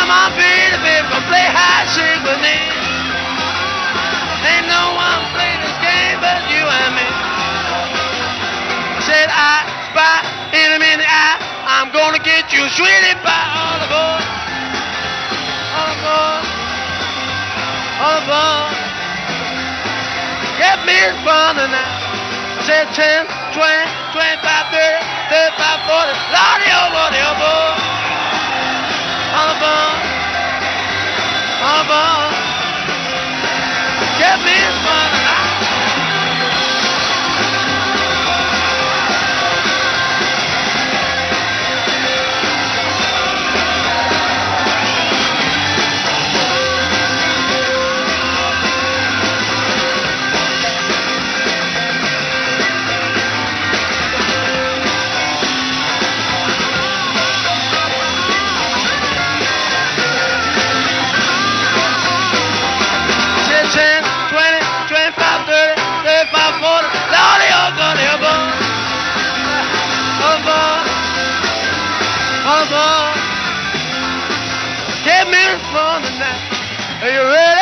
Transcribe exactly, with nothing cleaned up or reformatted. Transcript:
on, baby, baby, come play hide and seek with me. Ain't no one play this game but you and me. Said I spy in a minute, I, I'm gonna get you, sweetie pie, all aboard, all aboard, all aboard. Get me fun tonight. Said ten, twenty, twenty-five, thirty, thirty-five, forty, lordy, oh, lordy, oh, boy. All aboard, all aboard. Get me fun tonight. ten, twenty, twenty-five, thirty, thirty-five, forty, lordy, oh, lordy, oh, boy. Oh, boy. Oh, boy. Give me fun tonight. Are you ready?